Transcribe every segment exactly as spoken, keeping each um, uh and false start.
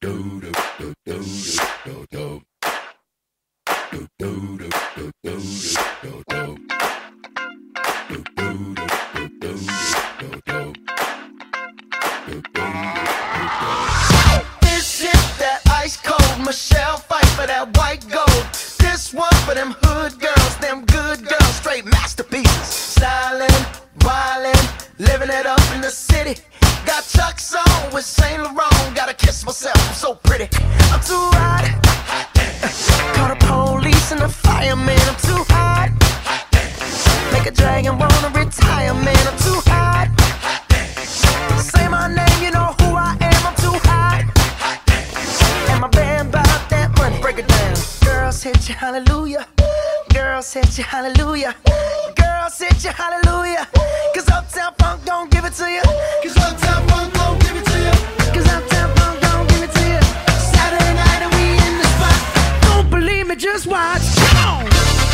This is that ice cold Michelle fight for that white gold. This one for them hood girls, them good girls, straight masterpieces. Stylin', wildin', living it up in the city. Got Chuck's on with Saint Laurent. Gotta kiss myself, I'm so pretty. I'm too hot. Call the police and the fireman. I'm too hot. Make a dragon wanna retire, man. I'm too hot. Say my name, you know who I am. I'm too hot. And my band bought that money. Break it down. Girls hit you, hallelujah. Girls hit you, hallelujah. Girls hit you, hallelujah. Cause Uptown Funk don't give it to you. Cause Uptown Funk don't give it to you. Cause Uptown Funk don't give it to you. Saturday night and we in the spot. Don't believe me, just watch. Come on.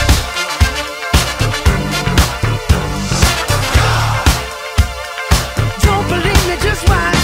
Don't believe me, just watch.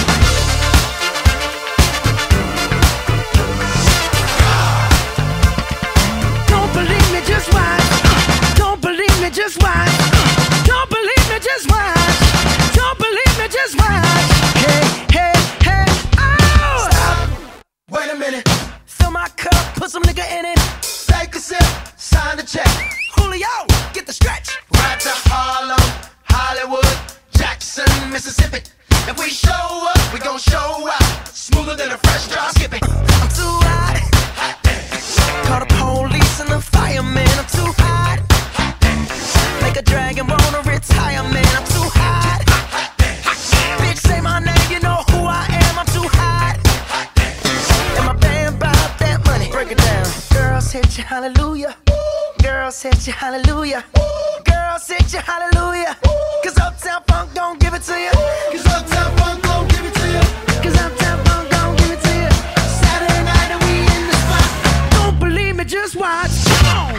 Don't believe me, just watch. Don't believe me, just watch. Don't believe me, just watch. Don't believe me, just watch. Hey, hey, hey, oh! Stop. Wait a minute. Fill my cup, put some nigga in it. Take a sip, sign the check. Julio, get the stretch. Right to Harlem, Hollywood, Jackson, Mississippi. If we show up, we gon' show out. Smoother than a fresh drop skipping. I'm too hot. Call the police and the fireman. I'm too hot. Make a dragon wanna retire, man. I'm too hot. Bitch, say my name, you know who I am. I'm too hot. And my band bought that money. Break it down. Girls hit you, hallelujah. Girls hit you, hallelujah. Girls hit you, hallelujah. Cause Uptown Funk don't give it to you. Cause Uptown Funk don't give it to you. Cause Uptown Funk don't give it to you. Saturday night and we in the spot. Don't believe me, just watch. Come on.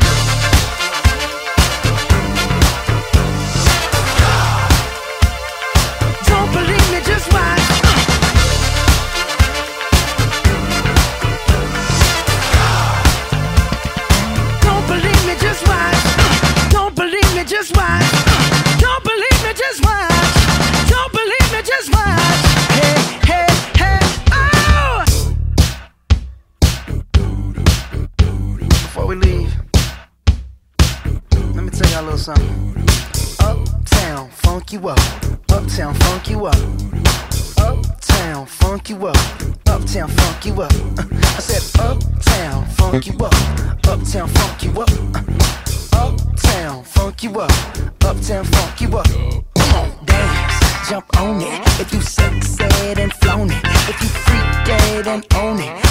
Don't believe me, just watch. Don't believe me, just watch. Don't believe me, just watch. Don't believe me, just watch. Don't believe me, just watch. Hey, hey, hey, oh! Before we leave, let me tell y'all a little something. Uptown, funk you up. Uptown, funk you up. Uptown, funk you up. Uptown, funk you up. Uh, I said uptown, funk you up. Uptown, funk you up. Uh, uptown, funk you up. Uptown, funk you up. Come on, dance, jump on it. If you sexed and flown it, if you freaked dead and own it,